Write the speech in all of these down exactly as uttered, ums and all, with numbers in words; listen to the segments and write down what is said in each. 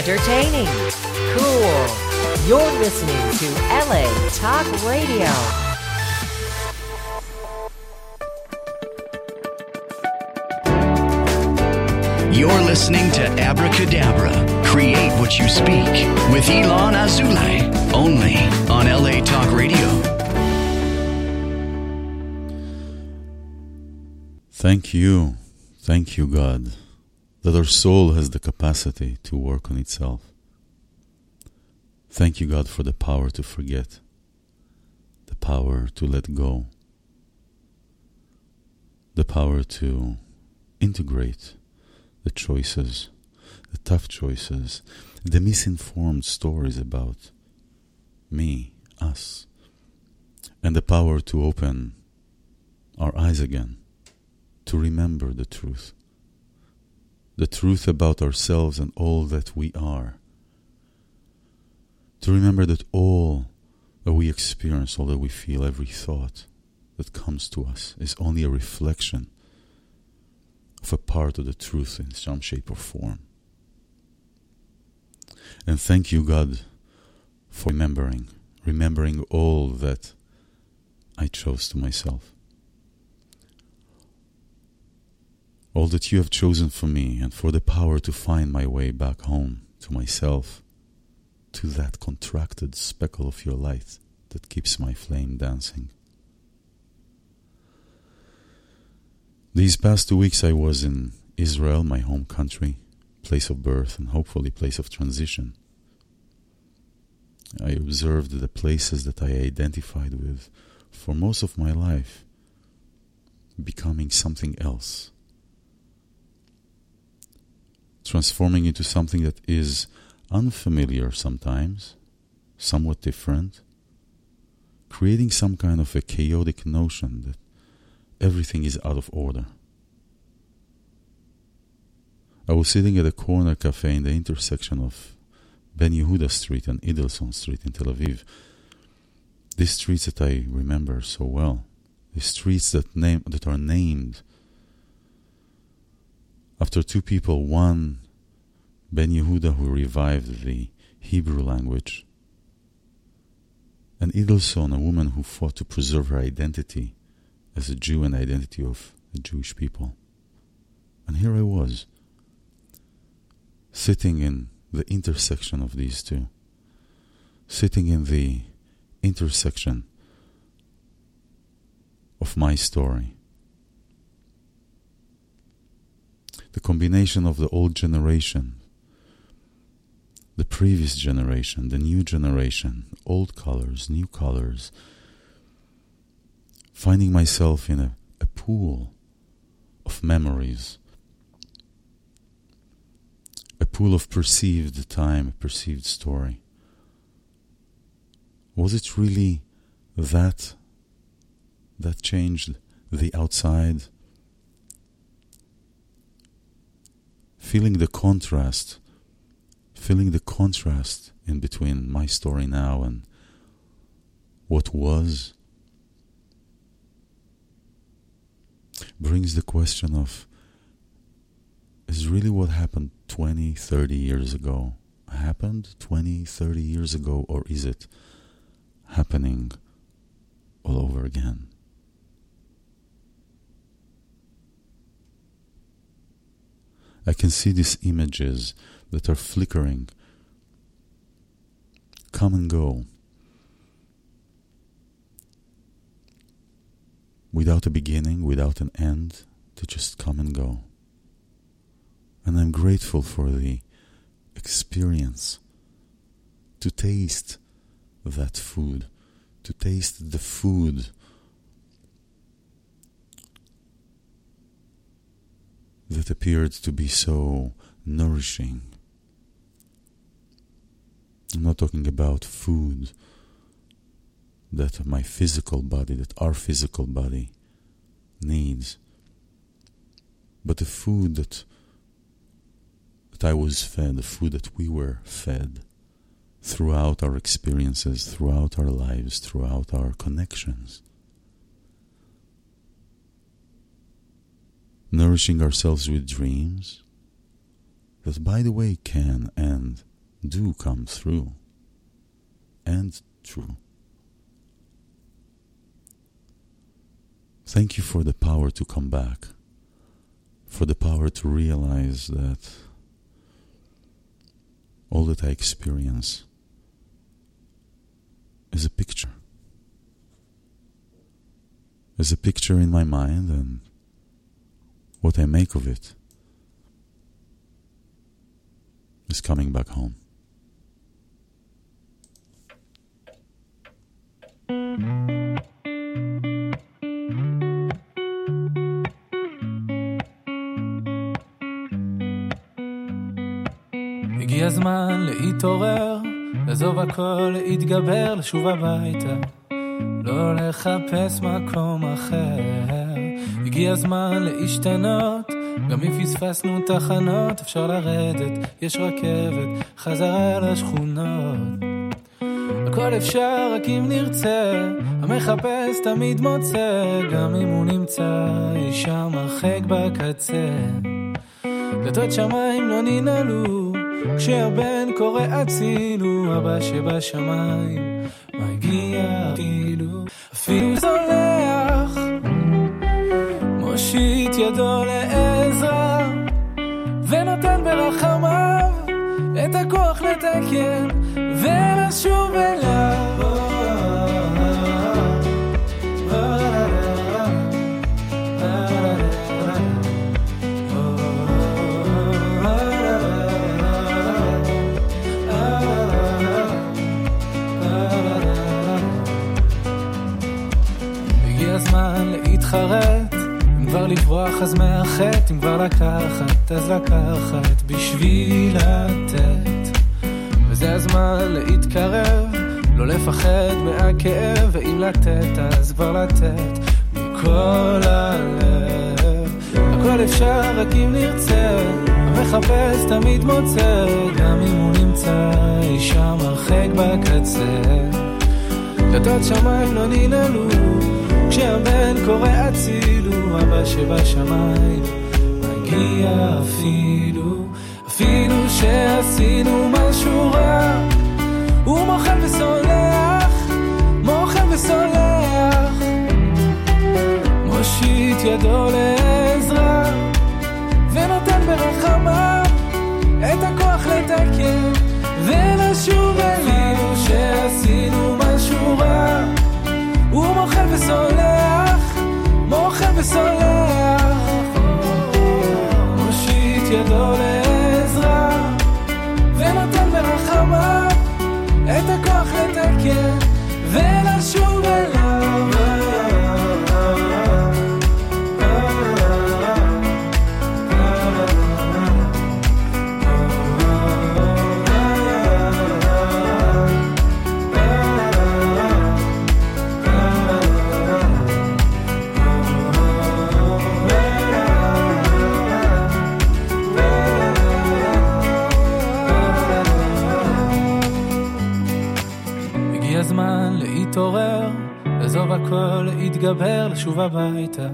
Entertaining. Cool. You're listening to L A Talk Radio. You're listening to Abracadabra, Create What You Speak, with Elon Azulay, only on L A Talk Radio. Thank you, thank you, God, that our soul has the capacity to work on itself. Thank you, God, for the power to forget, the power to let go, the power to integrate the choices, the tough choices, the misinformed stories about me, us, and the power to open our eyes again, to remember the truth, the truth about ourselves and all that we are, to remember that all that we experience, all that we feel, every thought that comes to us is only a reflection of a part of the truth in some shape or form. And thank you, God, for remembering, remembering all that I chose to myself. All that you have chosen for me, and for the power to find my way back home to myself, to that contracted speckle of your light that keeps my flame dancing. These past two weeks I was in Israel, my home country, place of birth and hopefully place of transition. I observed the places that I identified with for most of my life becoming something else, transforming into something that is unfamiliar sometimes, somewhat different, creating some kind of a chaotic notion that everything is out of order. I was sitting at a corner cafe in the intersection of Ben Yehuda Street and Idelson Street in Tel Aviv. These streets that I remember so well, the streets that name that are named after two people, one Ben Yehuda, who revived the Hebrew language, and Idelson, a woman who fought to preserve her identity as a Jew and the identity of the Jewish people. And here I was, sitting in the intersection of these two, sitting in the intersection of my story. The combination of the old generation, the previous generation, the new generation, old colors, new colors, finding myself in a, a pool of memories, a pool of perceived time, perceived story. Was it really that that changed the outside? Feeling the contrast, feeling the contrast in between my story now and what was, brings the question of, is really what happened twenty, thirty years ago happened twenty, thirty years ago, or is it happening all over again? I can see these images that are flickering, come and go, without a beginning, without an end, to just come and go. And I'm grateful for the experience, to taste that food, to taste the food that appeared to be so nourishing. I'm not talking about food that my physical body, that our physical body needs, but the food that that I was fed, the food that we were fed throughout our experiences, throughout our lives, throughout our connections. Nourishing ourselves with dreams that, by the way, can end do come through and true. Thank you for the power to come back, for the power to realize that all that I experience is a picture. Is a picture in my mind, and what I make of it is coming back home. הגיע הזמן להתעורר, לעזוב הכל, להתגבר, לשוב הביתה, לא לחפש מקום אחר. הגיע הזמן להשתנות, גם אם פספסנו תחנות, אפשר לרדת, יש רכבת, חזרה לשכונות. הכל אפשר רק אם נרצה, המחפש תמיד מוצא, גם אם הוא נמצא אי שם הרחק בקצה. דלתות שמיים לא ננעלו, כשהבן קורא הצילו, אבא שבשמיים מגיע אפילו, אפילו זולח, מושיט ידו לעזרה, ונותן ברחמיו את הכוח לתקן ולשוב אליו. הזמן להתחרט, אם כבר לברוח אז מאחת, אם כבר לקחת אז לקחת בשביל לתת, וזה הזמן להתקרב, לא לפחד מהכאב, ואם לתת אז כבר לתת מכל הלב. הכל אפשר רק אם נרצה, המחפש תמיד מוצא, גם אם הוא נמצא אי שם הרחק בקצה. דלתות שמיים לא ננעלו, כשהבן קורא הצילו, אבא שבשמיים מגיע אפילו, אפילו שעשינו משהו רע, הוא מוחל וסולח, מוחל וסולח, מושיט ידו לעזרה, ונותן ברחמיו את הכוח לתקן ולשוב אליו. אפילו שעשינו משהו רע, הוא מוחל וסולח, מוחל וסולח, מושיט ידו לעזרה, ונותן ברחמיו את הכוח לתקן ולשוב אליו. הזמן להתעורר, לעזוב הכל, להתגבר, לשוב הביתה.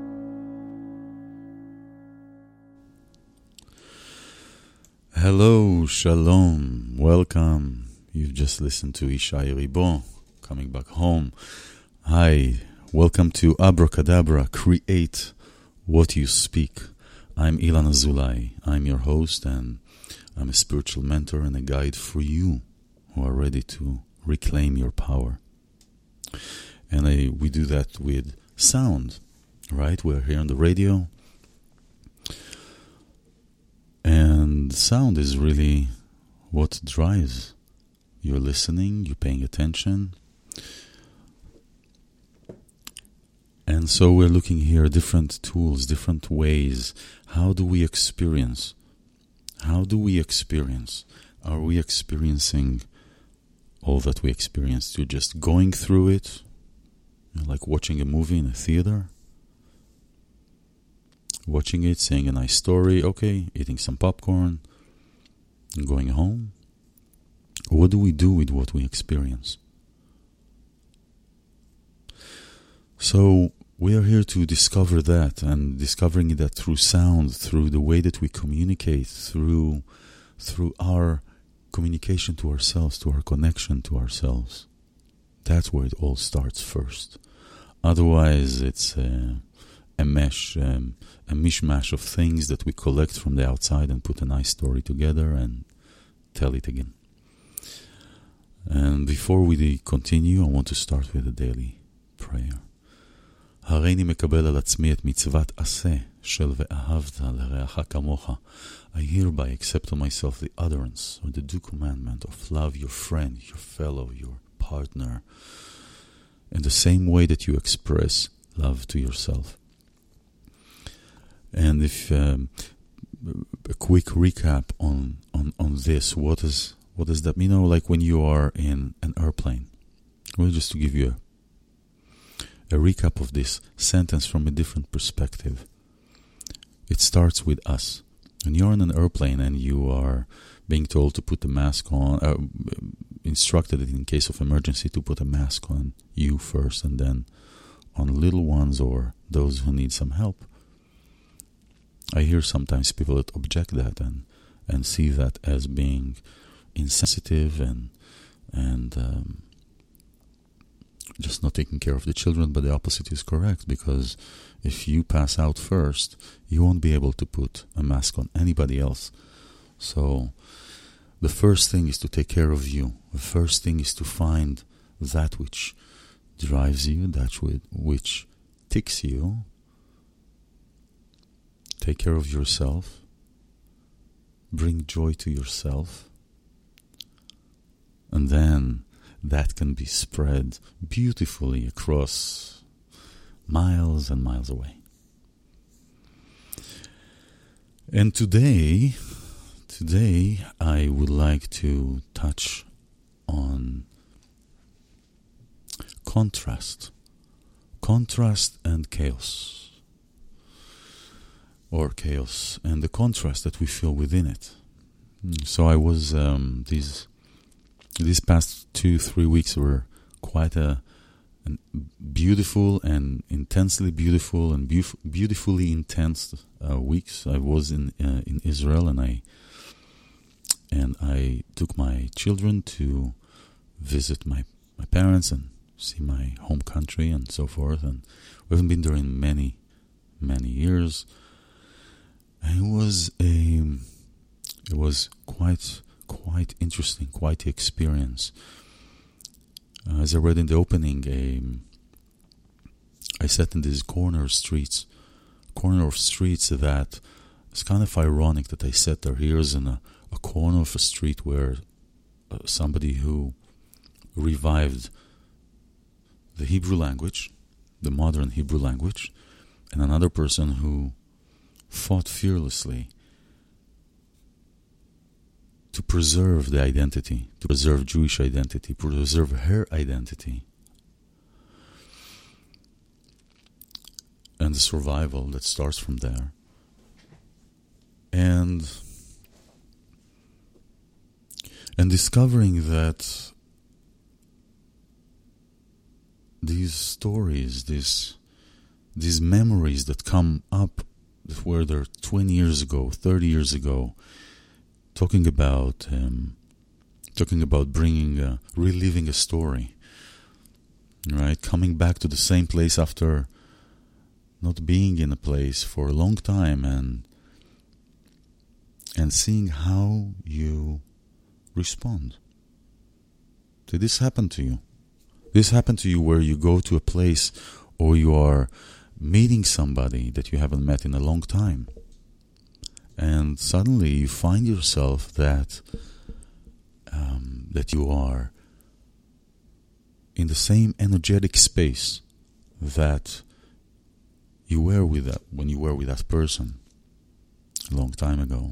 Hello, shalom, welcome. You've just listened to Ishai Ribo, coming back home. Hi, welcome to Abracadabra, create what you speak. I'm Ilan Azulai. I'm your host, and I'm a spiritual mentor and a guide for you who are ready to reclaim your power. And I, we do that with sound, right? We're here on the radio, and sound is really what drives your listening, you're paying attention. And so we're looking here at different tools, different ways. How do we experience? How do we experience? Are we experiencing all that we experienced? You're just going through it, you know, like watching a movie in a theater, watching it, saying a nice story, okay, eating some popcorn, and going home. What do we do with what we experience? So we are here to discover that, and discovering that through sound, through the way that we communicate, through through our communication to ourselves, to our connection to ourselves. That's where it all starts first. Otherwise, it's uh, a mesh, um, a mishmash of things that we collect from the outside and put a nice story together and tell it again. And before we continue, I want to start with a daily prayer. הריני מקבל על עצמי את מצוות עשה של ואהבת לרעך כמוך. I hereby accept on myself the utterance or the due commandment of love your friend, your fellow, your partner, in the same way that you express love to yourself. And if um, a quick recap on, on, on this, what is what does that mean? You know, like when you are in an airplane. Well, just to give you a A recap of this sentence from a different perspective. It starts with us. When you're on an airplane and you are being told to put the mask on, uh, instructed in case of emergency to put a mask on you first and then on little ones or those who need some help. I hear sometimes people that object that and, and see that as being insensitive and and um, just not taking care of the children, but the opposite is correct, because if you pass out first, you won't be able to put a mask on anybody else. So the first thing is to take care of you. The first thing is to find that which drives you, that which ticks you. Take care of yourself. Bring joy to yourself. And then that can be spread beautifully across miles and miles away. And today, today I would like to touch on contrast. Contrast and chaos. Or chaos and the contrast that we feel within it. So I was, um, these... These past two, three weeks were quite a, a beautiful and intensely beautiful and beauf- beautifully intense uh, weeks. I was in uh, in Israel, and I and I took my children to visit my, my parents and see my home country and so forth. And we haven't been there in many, many years. And it was a it was quite. Quite interesting, quite the experience. Uh, as I read in the opening, um, I sat in these corner streets, corner of streets that it's kind of ironic that I sat there. Here's in a, a corner of a street where uh, somebody who revived the Hebrew language, the modern Hebrew language, and another person who fought fearlessly to preserve the identity, to preserve Jewish identity, preserve her identity, and the survival that starts from there. And and discovering that these stories, these these memories that come up that were there twenty years ago, thirty years ago, talking about um, talking about bringing, uh, reliving a story, right? Coming back to the same place after not being in a place for a long time, and and seeing how you respond. Did this happen to you? This happened to you where you go to a place or you are meeting somebody that you haven't met in a long time. And suddenly you find yourself that um, that you are in the same energetic space that you were with that when you were with that person a long time ago.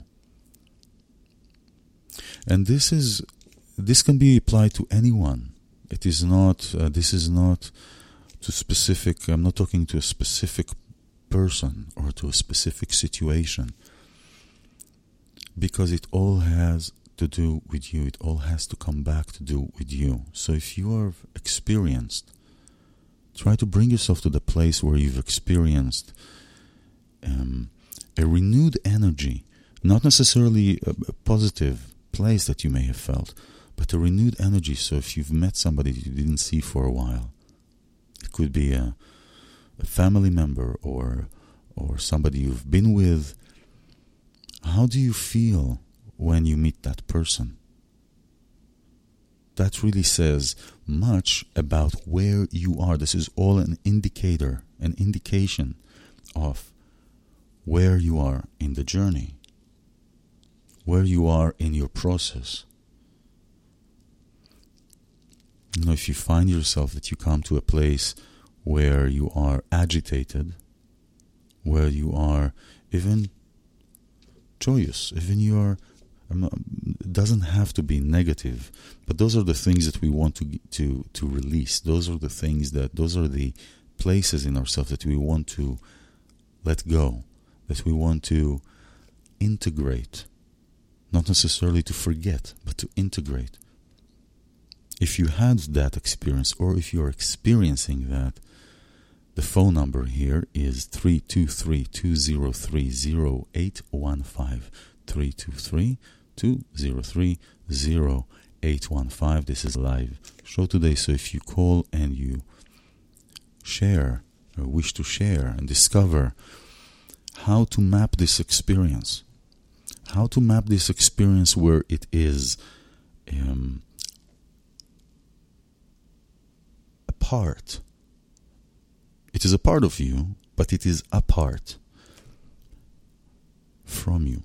And this is this can be applied to anyone. It is not. Uh, this is not to specific. I'm not talking to a specific person or to a specific situation. Because it all has to do with you. It all has to come back to do with you. So if you are experienced, try to bring yourself to the place where you've experienced um, a renewed energy, not necessarily a, a positive place that you may have felt, but a renewed energy. So if you've met somebody you didn't see for a while, it could be a, a family member or or somebody you've been with. How do you feel when you meet that person? That really says much about where you are. This is all an indicator, an indication of where you are in the journey, where you are in your process. You know, if you find yourself that you come to a place where you are agitated, where you are even joyous, even you are, it doesn't have to be negative, but those are the things that we want to to to release. Those are the things that, those are the places in ourselves that we want to let go, that we want to integrate, not necessarily to forget, but to integrate. If you had that experience, or if you're experiencing that, the phone number here is three two three, two zero three, zero eight one five, three two three, two zero three, zero eight one five. This is a live show today, so if you call and you share, or wish to share and discover how to map this experience, how to map this experience where it is um, a part. It is a part of you, but it is apart from you.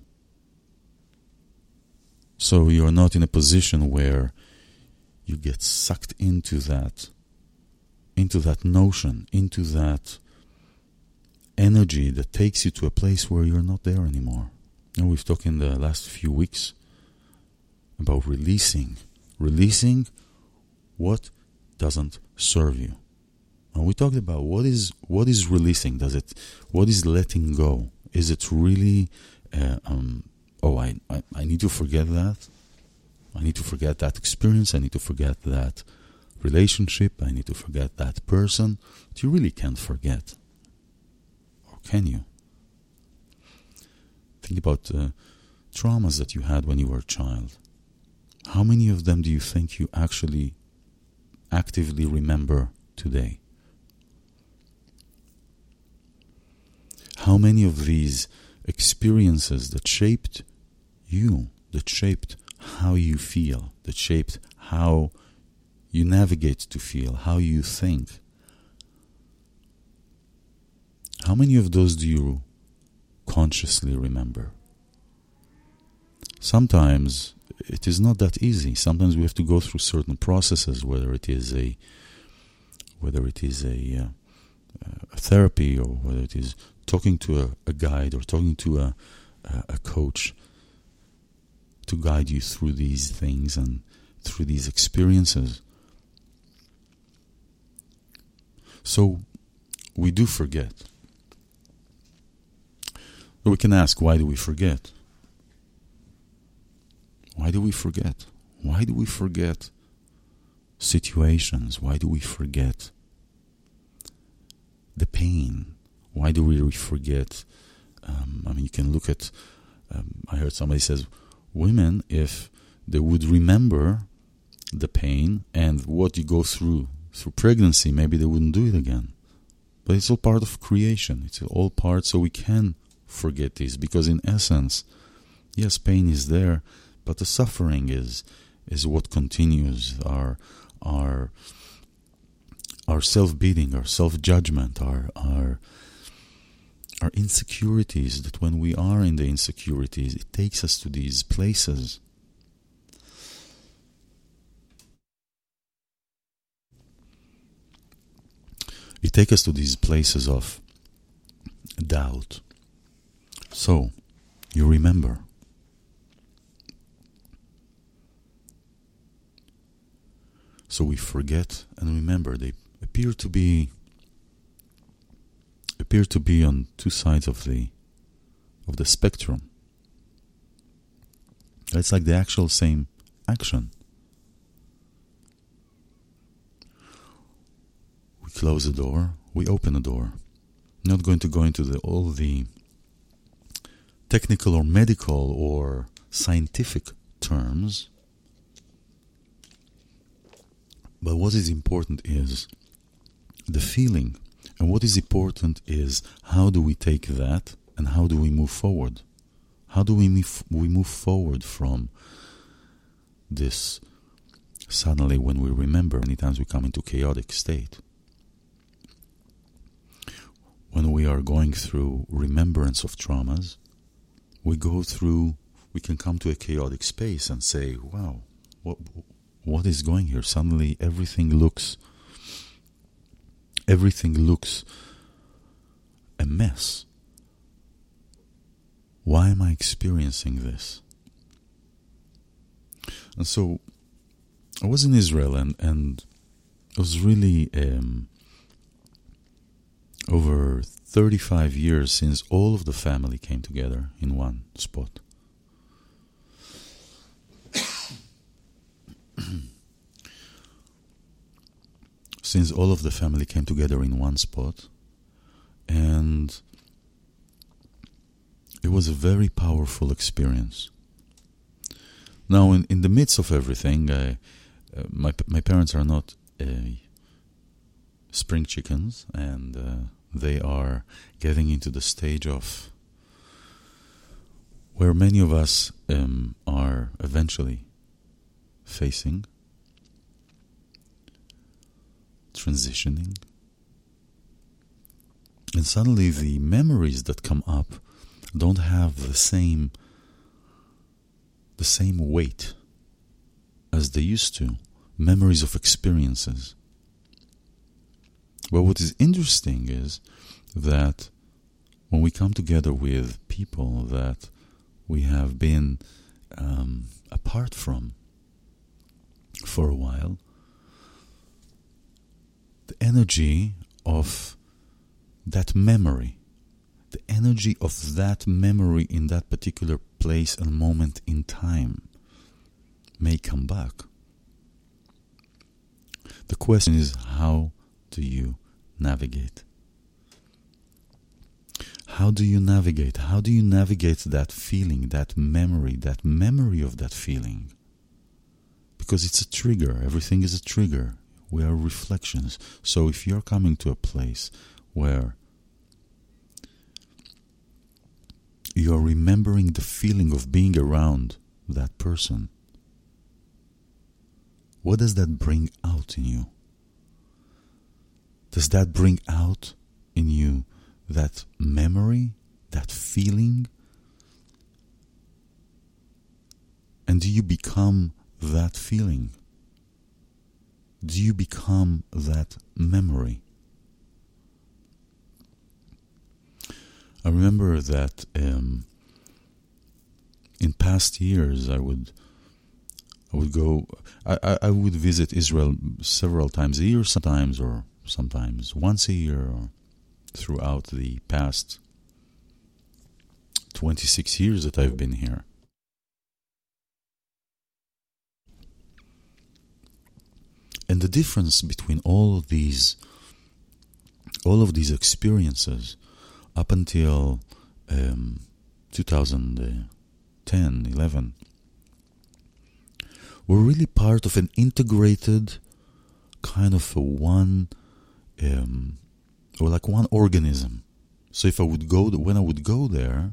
So you are not in a position where you get sucked into that, into that notion, into that energy that takes you to a place where you're not there anymore. And we've talked in the last few weeks about releasing, releasing what doesn't serve you. And we talked about what is what is releasing. Does it? What is letting go? Is it really? Uh, um, oh, I, I I need to forget that. I need to forget that experience. I need to forget that relationship. I need to forget that person. But you really can't forget, or can you? Think about uh, traumas that you had when you were a child. How many of them do you think you actually actively remember today? How many of these experiences that shaped you, that shaped how you feel, that shaped how you navigate to feel, how you think, how many of those do you consciously remember? Sometimes it is not that easy. Sometimes we have to go through certain processes, whether it is a whether it is a, uh, a therapy, or whether it is talking to a, a guide, or talking to a, a, a coach to guide you through these things and through these experiences. So we do forget. But we can ask, why do we forget? Why do we forget? Why do we forget situations? Why do we forget the pain? Why do we forget? Um, I mean, you can look at, um, I heard somebody says, women, if they would remember the pain and what you go through through pregnancy, maybe they wouldn't do it again. But it's all part of creation. It's all part, so we can forget this, because in essence, yes, pain is there, but the suffering is is what continues. Our our our self-beating, our self-judgment, our our our insecurities, that when we are in the insecurities, it takes us to these places. It takes us to these places of doubt. So, you remember. So we forget and remember. They appear to be appear to be on two sides of the of the spectrum. It's like the actual same action. We close the door, we open the door. I'm not going to go into the all the technical or medical or scientific terms. But what is important is the feeling. And what is important is how do we take that and how do we move forward? How do we move, we move forward from this? Suddenly, when we remember, many times we come into chaotic state. When we are going through remembrance of traumas, we go through, we can come to a chaotic space and say, wow, what, what is going here? Suddenly everything looks, everything looks a mess. Why am I experiencing this? And so I was in Israel, and, and it was really um, over thirty-five years since all of the family came together in one spot. Since all of the family came together in one spot, and it was a very powerful experience. Now, in, in the midst of everything, I, uh, my my parents are not uh, spring chickens, and uh, they are getting into the stage of where many of us um, are eventually facing, transitioning, and suddenly the memories that come up don't have the same the same weight as they used to. Memories of experiences. Well, what is interesting is that when we come together with people that we have been um, apart from for a while, the energy of that memory, the energy of that memory in that particular place and moment in time may come back. The question is, how do you navigate? How do you navigate? How do you navigate that feeling, that memory, that memory of that feeling? Because it's a trigger. Everything is a trigger. We are reflections. So if you're coming to a place where you're remembering the feeling of being around that person, what does that bring out in you? Does that bring out in you that memory, that feeling? And do you become that feeling? Do you become that memory? I remember that um, in past years I would I would go I, I, I would visit Israel several times a year, sometimes or sometimes once a year, or throughout the past twenty-six years that I've been here. And the difference between all of these all of these experiences up until um, two thousand ten, eleven were really part of an integrated kind of a one, um, or like one organism. So if I would go, when I would go there,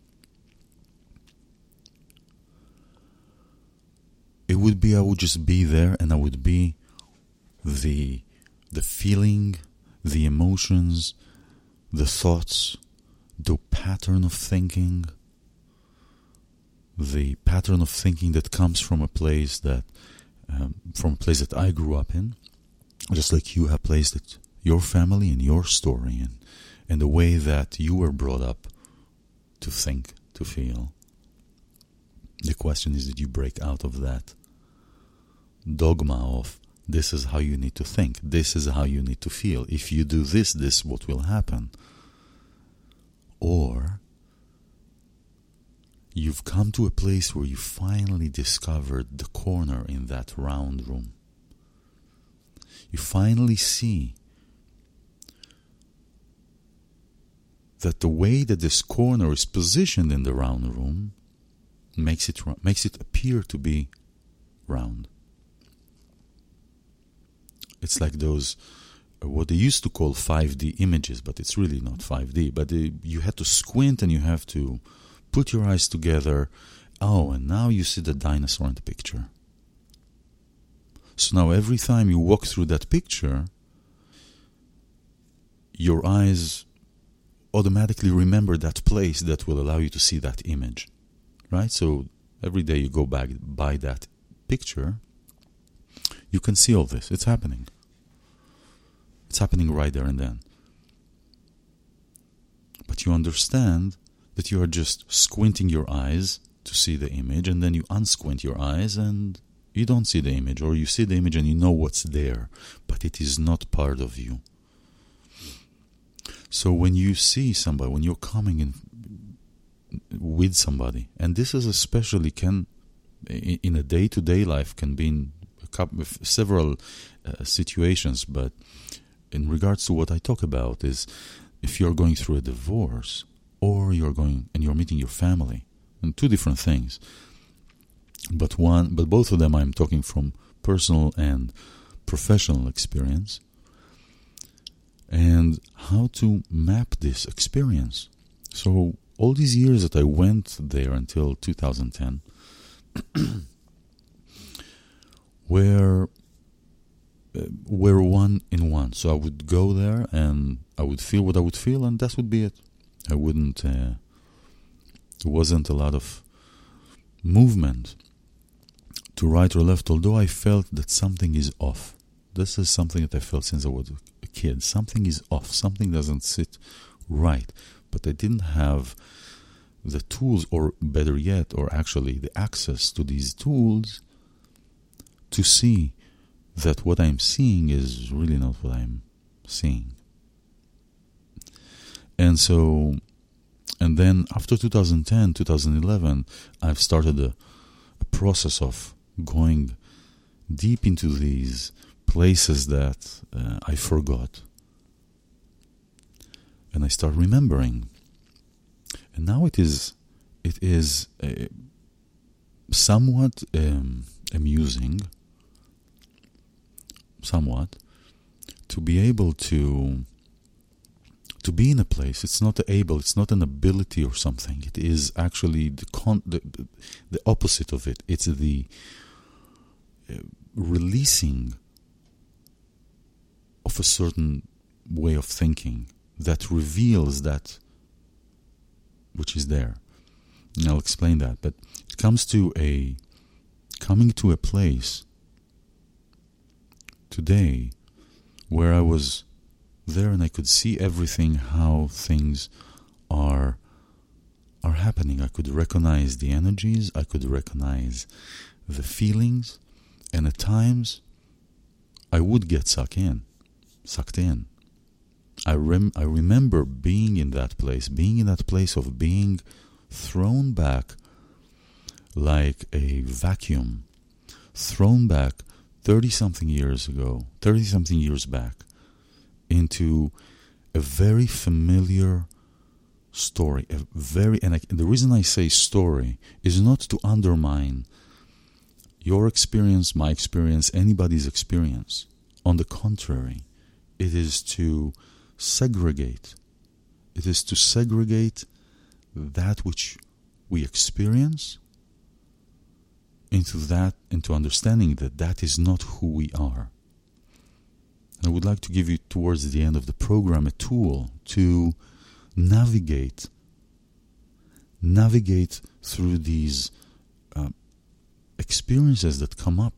it would be, I would just be there, and I would be the the feeling, the emotions, the thoughts, the pattern of thinking, the pattern of thinking that comes from a place that, um, from a place that I grew up in, just like you have placed it, your family and your story, and, and the way that you were brought up to think, to feel. The question is, did you break out of that dogma of, this is how you need to think, this is how you need to feel, if you do this, this is what will happen? Or you've come to a place where you finally discovered the corner in that round room. You finally see that the way that this corner is positioned in the round room makes it makes it appear to be round. It's like those uh, what they used to call five D images, but it's really not five D. But they, you had to squint and you have to put your eyes together. Oh, and now you see the dinosaur in the picture. So now every time you walk through that picture, your eyes automatically remember that place that will allow you to see that image, right? So every day you go back by that picture, you can see all this. It's happening. It's happening right there and then. But you understand that you are just squinting your eyes to see the image, and then you unsquint your eyes and you don't see the image, or you see the image and you know what's there, but it is not part of you. So when you see somebody, when you're coming in with somebody, and this is especially can, in a day-to-day life, can be in a couple, several uh, situations, but in regards to what I talk about is if you're going through a divorce, or you're going and you're meeting your family, and two different things. But one, but both of them I'm talking from personal and professional experience, and how to map this experience. So all these years that I went there until two thousand ten were uh, were one in one. So I would go there and I would feel what I would feel, and that would be it. I wouldn't. Uh, there wasn't a lot of movement to right or left, although I felt that something is off. This is something that I felt since I was a kid. Something is off. Something doesn't sit right. But I didn't have the tools, or better yet, or actually the access to these tools to see that what I'm seeing is really not what I'm seeing. And so, and then after two thousand ten, two thousand eleven, I've started a, a process of going deep into these places that uh, I forgot. And I start remembering. And now it is, it is uh, somewhat um, amusing, somewhat, to be able to to be in a place. It's not able, it's not an ability or something. It is actually the con- the, the opposite of it. It's the uh, releasing of a certain way of thinking that reveals that which is there. And I'll explain that. But it comes to a coming to a place today where I was there and I could see everything, how things are are happening. I could recognize the energies, I could recognize the feelings, and at times I would get sucked in, sucked in. I rem- I remember being in that place, being in that place of being thrown back like a vacuum, thrown back thirty-something years ago, thirty-something years back, into a very familiar story, a very, and, I, and the reason I say story is not to undermine your experience, my experience, anybody's experience. On the contrary, it is to segregate. It is to segregate that which we experience into that, into understanding that that is not who we are. I would like to give you, towards the end of the program, a tool to navigate, navigate through these uh, experiences that come up.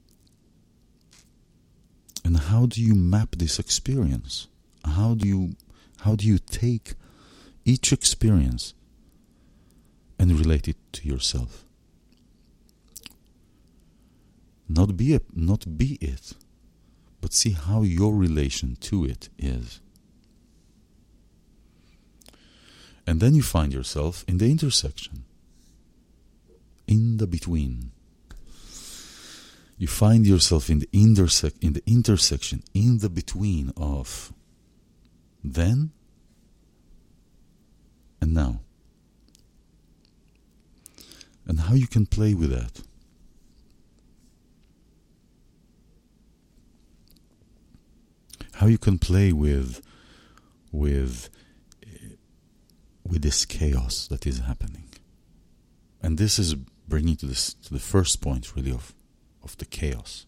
And how do you map this experience? How do you, how do you take each experience and relate it to yourself? Not be a, not be it, but see how your relation to it is. And then you find yourself in the intersection, in the between. You find yourself in the intersec- in the intersection, in the between of then and now. and how you can play with that. How you can play with with with this chaos that is happening. And this is bringing to this to the first point really of of the chaos.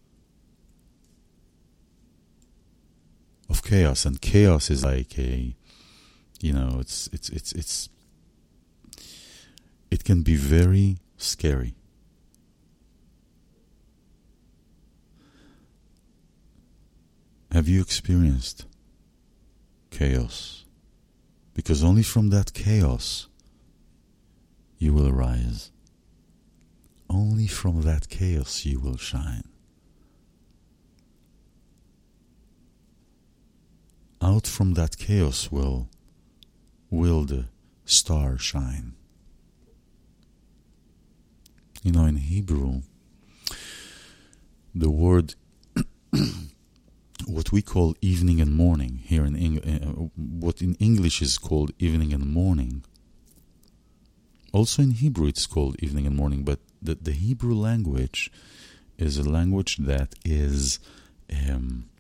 Of chaos. And chaos is like a you know, it's it's it's it's it can be very scary. Have you experienced chaos? Because only from that chaos you will rise. Only from that chaos you will shine. Out from that chaos will, will the star shine. You know, in Hebrew, the word what we call evening and morning here in Eng- uh, what in English is called evening and morning. Also in Hebrew it's called evening and morning, but the, the Hebrew language is a language that is um,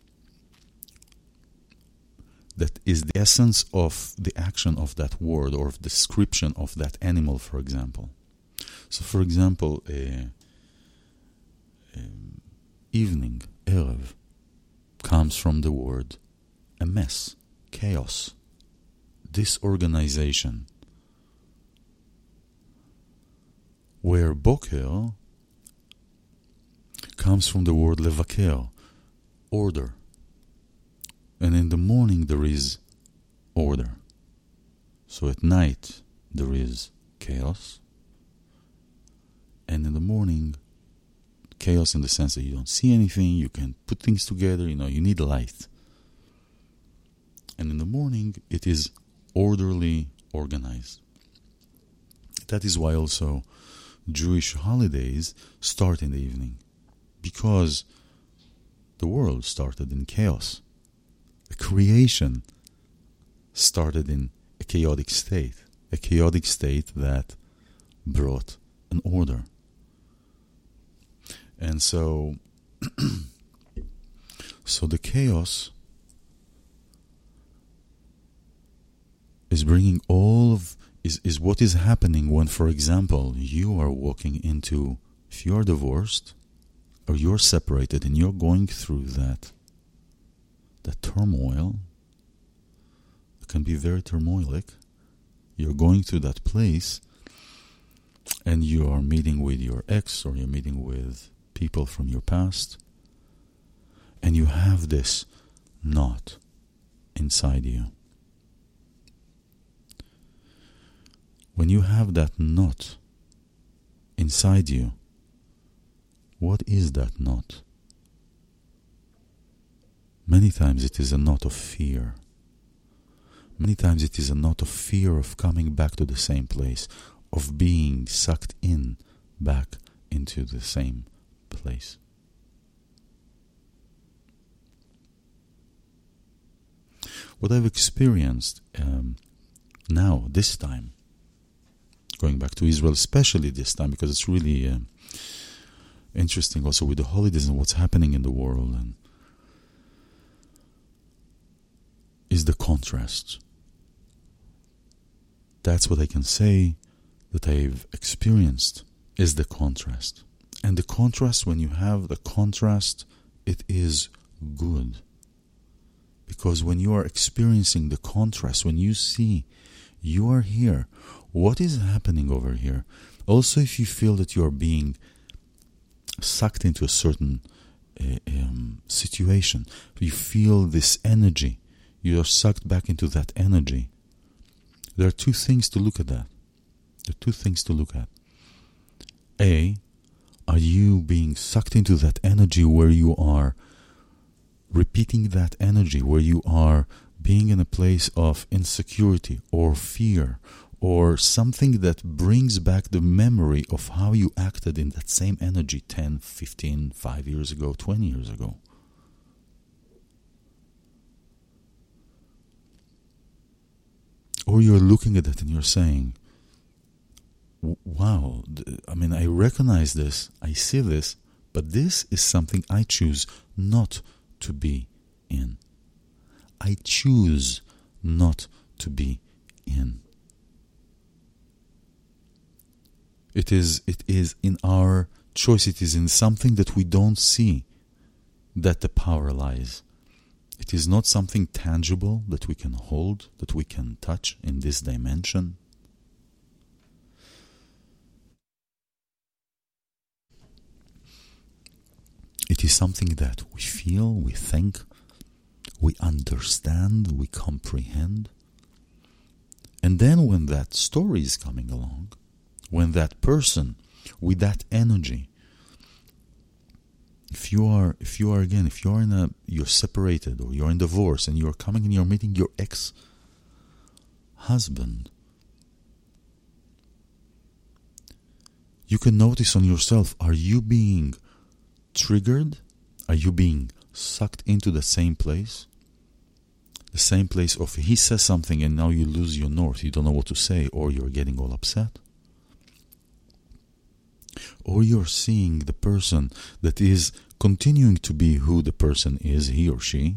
that is the essence of the action of that word or of description of that animal, for example. So, for example, uh, um, evening, erev, comes from the word a mess, chaos, disorganization. Where boker comes from the word levaker, order. And in the morning there is order. So at night there is chaos. And in the morning, chaos in the sense that you don't see anything, you can put things together, you know, you need light. And in the morning, it is orderly, organized. That is why also Jewish holidays start in the evening, because the world started in chaos. The creation started in a chaotic state, a chaotic state that brought an order. And so, so the chaos is bringing all of, is, is what is happening when, for example, you are walking into, if you are divorced or you're separated and you're going through that, that turmoil, it can be very turmoilic. You're going through that place and you are meeting with your ex or you're meeting with people from your past, and you have this knot inside you. When you have that knot inside you, what is that knot? Many times it is a knot of fear. Many times it is a knot of fear of coming back to the same place, of being sucked in back into the same place. What I've experienced um, now, this time, going back to Israel, especially this time, because it's really uh, interesting also with the holidays and what's happening in the world, and is the contrast. That's what I can say that I've experienced, is the contrast. And the contrast, when you have the contrast, it is good. Because when you are experiencing the contrast, when you see you are here, what is happening over here? Also, if you feel that you are being sucked into a certain uh, um, situation, you feel this energy, you are sucked back into that energy. There are two things to look at that. There are two things to look at. A, are you being sucked into that energy where you are repeating that energy, where you are being in a place of insecurity or fear or something that brings back the memory of how you acted in that same energy ten, fifteen, five years ago, twenty years ago? Or you're looking at it and you're saying, wow, I mean, I recognize this, I see this, but this is something I choose not to be in. I choose not to be in. It is, it is in our choice, it is in something that we don't see that the power lies. It is not something tangible that we can hold, that we can touch in this dimension. It is something that we feel, we think, we understand, we comprehend. And then when that story is coming along, when that person with that energy, if you are, if you are again, if you are in a, you're separated or you're in divorce and you're coming and you're meeting your ex-husband, you can notice on yourself, are you being triggered? Are you being sucked into the same place? The same place of he says something and now you lose your north, you don't know what to say, or you're getting all upset? Or you're seeing the person that is continuing to be who the person is, he or she,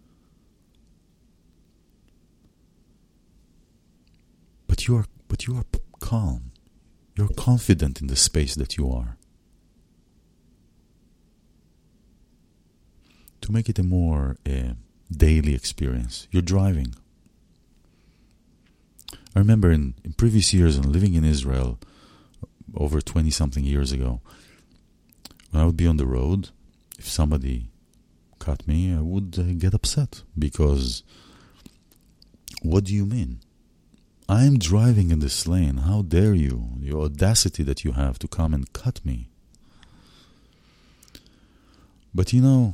but you are but you are calm, you're confident in the space that you are. To make it a more uh, daily experience, you're driving. I remember in, in previous years and living in Israel over twenty-something years ago, when I would be on the road, if somebody cut me, I would uh, get upset because, what do you mean? I'm driving in this lane. How dare you? The audacity that you have to come and cut me. But you know,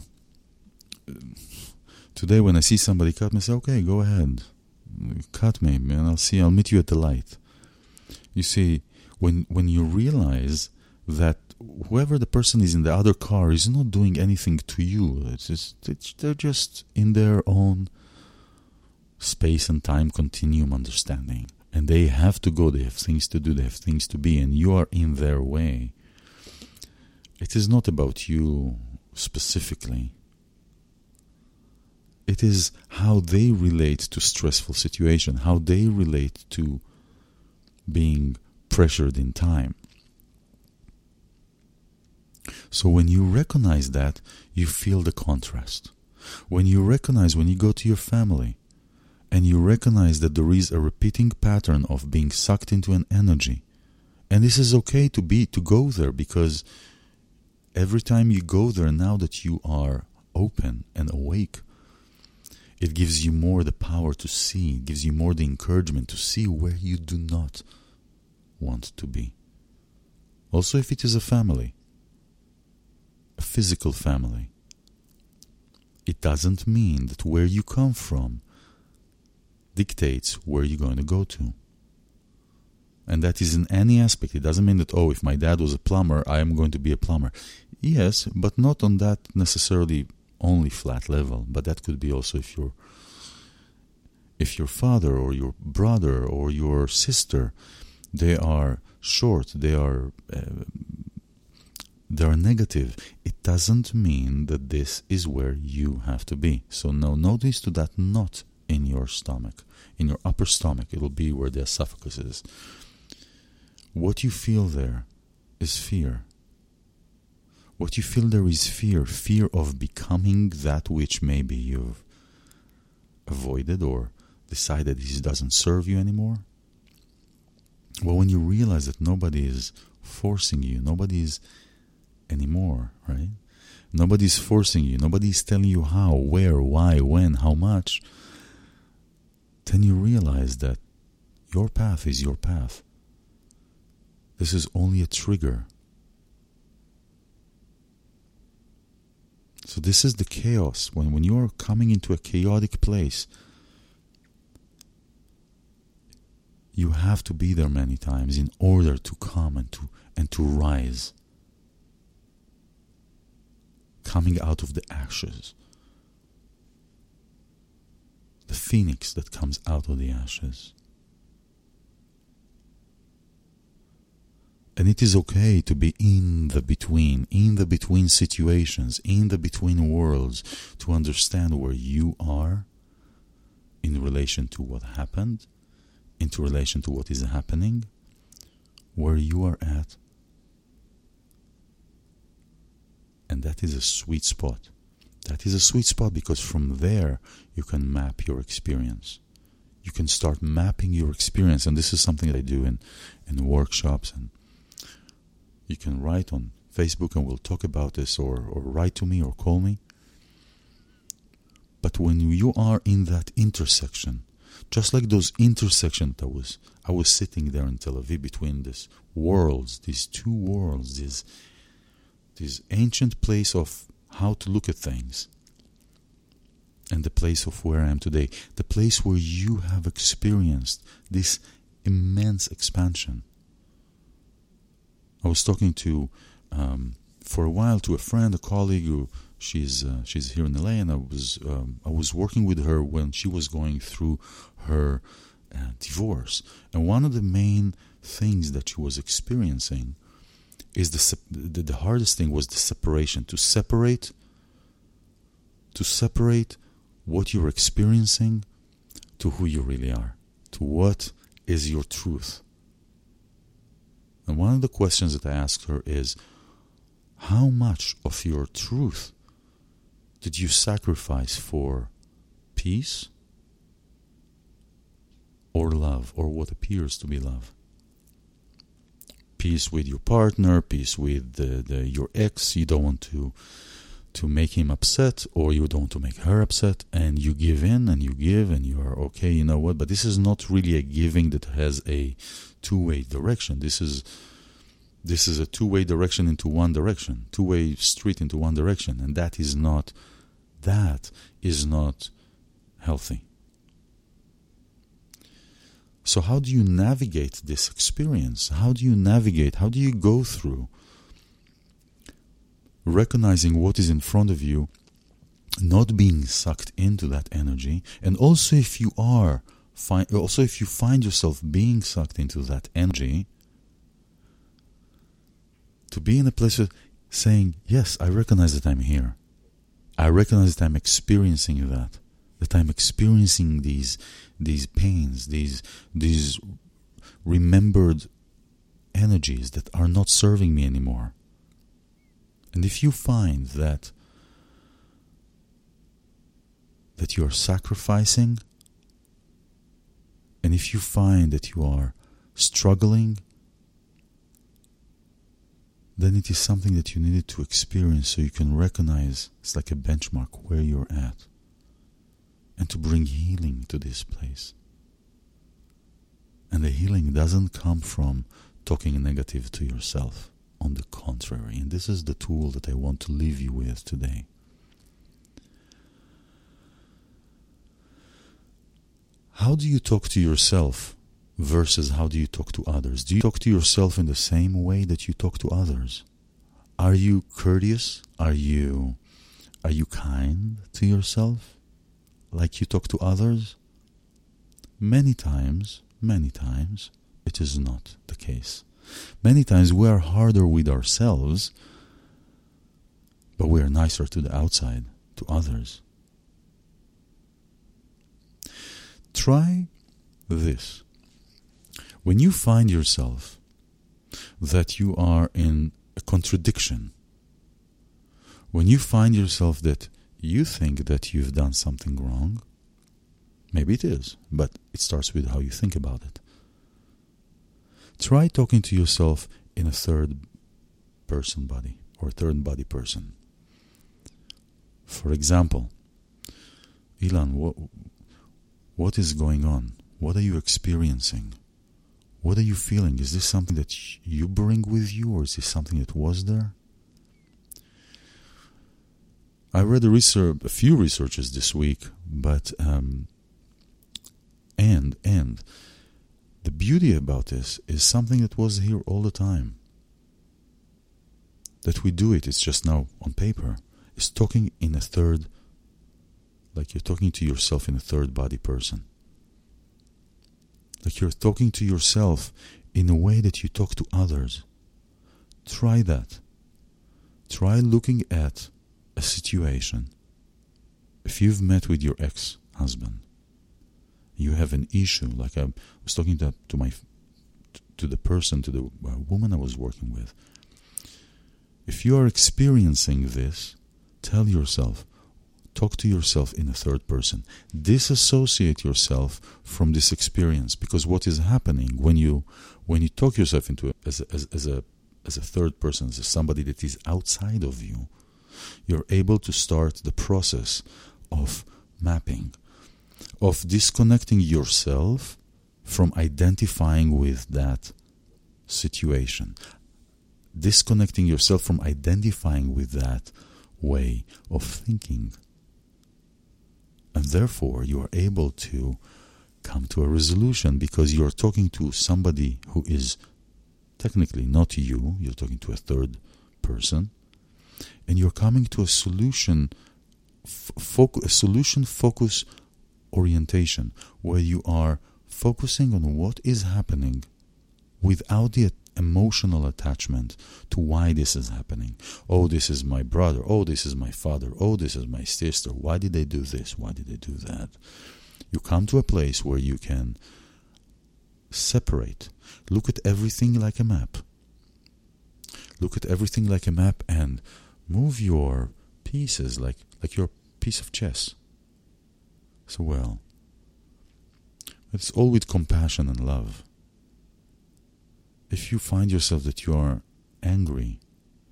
today when I see somebody cut me, I say, okay, go ahead. Cut me, man. I'll see. I'll meet you at the light. You see, when when you realize that whoever the person is in the other car is not doing anything to you, it's just, it's, they're just in their own space and time continuum understanding. And they have to go, they have things to do, they have things to be, and you are in their way. It is not about you specifically. It is how they relate to stressful situation, how they relate to being pressured in time. So when you recognize that, you feel the contrast. When you recognize, when you go to your family, and you recognize that there is a repeating pattern of being sucked into an energy, and this is okay to be, to go there, because every time you go there, now that you are open and awake, it gives you more the power to see, it gives you more the encouragement to see where you do not want to be. Also, if it is a family, a physical family, it doesn't mean that where you come from dictates where you're going to go to. And that is in any aspect. It doesn't mean that, oh, if my dad was a plumber, I am going to be a plumber. Yes, but not on that necessarily only flat level. But that could be also if your if your father or your brother or your sister, they are short, they are uh, they are negative. It doesn't mean that this is where you have to be. So now notice to that knot in your stomach, in your upper stomach. It will be where the esophagus is. What you feel there is fear. What you feel there is fear. Fear of becoming that which maybe you've avoided or decided this doesn't serve you anymore. Well, when you realize that nobody is forcing you, nobody is anymore, right? Nobody is forcing you. Nobody is telling you how, where, why, when, how much. Then you realize that your path is your path. This is only a trigger. So this is the chaos. When, when you are coming into a chaotic place, you have to be there many times in order to come and to and to rise. Coming out of the ashes. The phoenix that comes out of the ashes. And it is okay to be in the between, in the between situations, in the between worlds, to understand where you are in relation to what happened, into relation to what is happening, where you are at. And that is a sweet spot. That is a sweet spot because from there you can map your experience. You can start mapping your experience, and this is something that I do in, in workshops, and you can write on Facebook and we'll talk about this, or, or write to me or call me. But when you are in that intersection, just like those intersections that was, I was sitting there in Tel Aviv between these worlds, these two worlds, this, this ancient place of how to look at things, and the place of where I am today, the place where you have experienced this immense expansion. I was talking to, um, for a while, to a friend, a colleague who she's uh, she's here in L A, and I was um, I was working with her when she was going through her uh, divorce, and one of the main things that she was experiencing is the, the the hardest thing was the separation. To separate, to separate what you're experiencing to who you really are, to what is your truth. And one of the questions that I asked her is, how much of your truth did you sacrifice for peace or love, or what appears to be love? Peace with your partner, peace with the, the, your ex. You don't want to to make him upset, or you don't want to make her upset, and you give in and you give and you are okay, you know what, but this is not really a giving that has a two-way direction. This is this is a two-way direction into one direction, two-way street into one direction, and that is not that is not healthy. So how do you navigate this experience? How do you navigate? How do you go through recognizing what is in front of you, not being sucked into that energy, and also if you are, fi- also if you find yourself being sucked into that energy, to be in a place of saying, yes, I recognize that I'm here. I recognize that I'm experiencing that, that I'm experiencing these these pains, these these remembered energies that are not serving me anymore. And if you find that that you are sacrificing, and if you find that you are struggling, then it is something that you needed to experience so you can recognize it's like a benchmark where you're at, and to bring healing to this place. And the healing doesn't come from talking negative to yourself. On the contrary, and this is the tool that I want to leave you with today. How do you talk to yourself versus how do you talk to others? Do you talk to yourself in the same way that you talk to others? Are you courteous? Are you are you kind to yourself like you talk to others? Many times, many times, it is not the case. Many times we are harder with ourselves, but we are nicer to the outside, to others. Try this. When you find yourself that you are in a contradiction, when you find yourself that you think that you've done something wrong, maybe it is, but it starts with how you think about it. Try talking to yourself in a third person body or third body person. For example, Ilan, what, what is going on? What are you experiencing? What are you feeling? Is this something that you bring with you, or is this something that was there? I read a, research, a few researches this week, but um, and and the beauty about this is something that was here all the time. That we do it, it's just now on paper. It's talking in a third, like you're talking to yourself in a third body person. Like you're talking to yourself in a way that you talk to others. Try that. Try looking at a situation. If you've met with your ex-husband, you have an issue, like I was talking to, to my to the person, to the uh, woman I was working with. If you are experiencing this, tell yourself, talk to yourself in a third person. Disassociate yourself from this experience, because what is happening when you when you talk yourself into it as a, as, as a as a third person, as somebody that is outside of you, you're able to start the process of mapping, of disconnecting yourself from identifying with that situation, disconnecting yourself from identifying with that way of thinking. And therefore, you are able to come to a resolution, because you're talking to somebody who is technically not you, you're talking to a third person, and you're coming to a solution, fo- a solution focus orientation, where you are focusing on what is happening without the emotional attachment to why this is happening. Oh, this is my brother. Oh, this is my father. Oh, this is my sister. Why did they do this? Why did they do that? You come to a place where you can separate. Look at everything like a map. Look at everything like a map and move your pieces like, like your piece of chess. So well, it's all with compassion and love. If you find yourself that you are angry,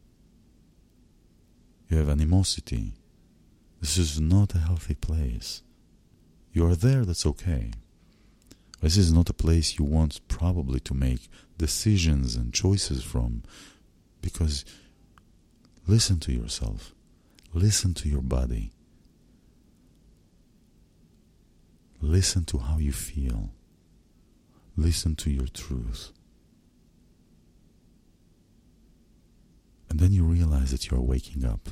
you have animosity, this is not a healthy place. You are there, that's okay. This is not a place you want probably to make decisions and choices from, because listen to yourself. Listen to your body. Listen to how you feel. Listen to your truth. And then you realize that you're waking up.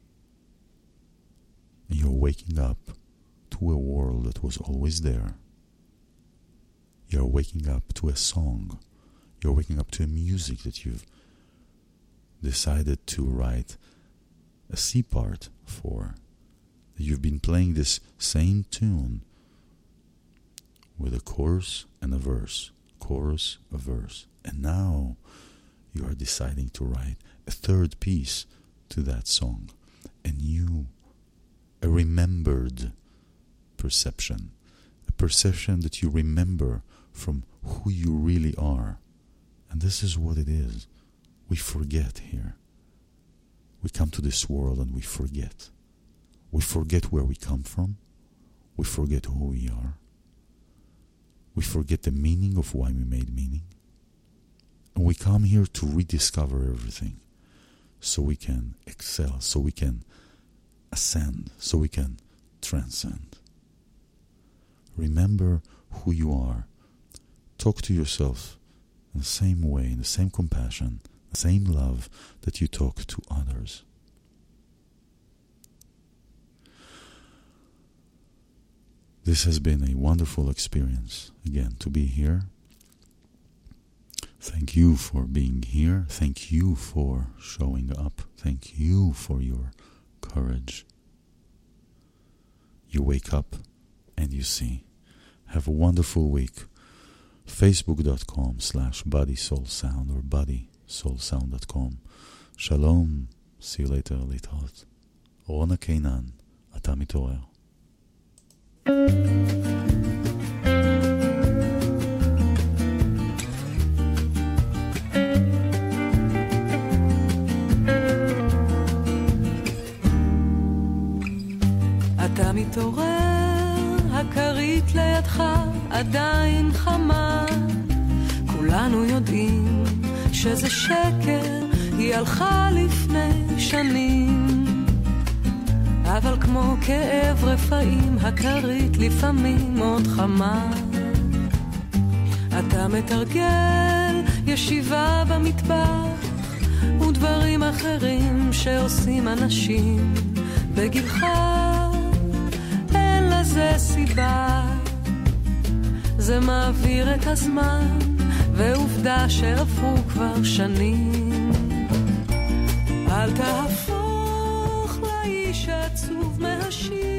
And you're waking up to a world that was always there. You're waking up to a song. You're waking up to a music that you've decided to write a C part for. You've been playing this same tune with a chorus and a verse. Chorus, a verse. And now you are deciding to write a third piece to that song. A new, a remembered perception. A perception that you remember from who you really are. And this is what it is. We forget here. We come to this world and we forget. We forget where we come from. We forget who we are. We forget the meaning of why we made meaning. And we come here to rediscover everything, so we can excel, so we can ascend, so we can transcend. Remember who you are. Talk to yourself in the same way, in the same compassion, the same love that you talk to others. This has been a wonderful experience, again, to be here. Thank you for being here. Thank you for showing up. Thank you for your courage. You wake up and you see. Have a wonderful week. Facebook.com slash bodysoulsound or bodysoulsound dot com. Shalom. See you later. להתראות. רונה קינן, אתה מתעורר. אתה מתעורר, הכרית לידך עדיין חמה. כולנו יודעים שזה שקר, היא הלכה לפני שנים. אבל כמו כאב רפאים, הכרית לפעמים עוד חמה. אתה מתרגל ישיבה במטבח ודברים אחרים שעושים אנשים בגילך. אין לזה סיבה, זה מעביר את הזמן, ועובדה שעברו כבר שנים. אל תהפוך לאיש עצוב מהשיר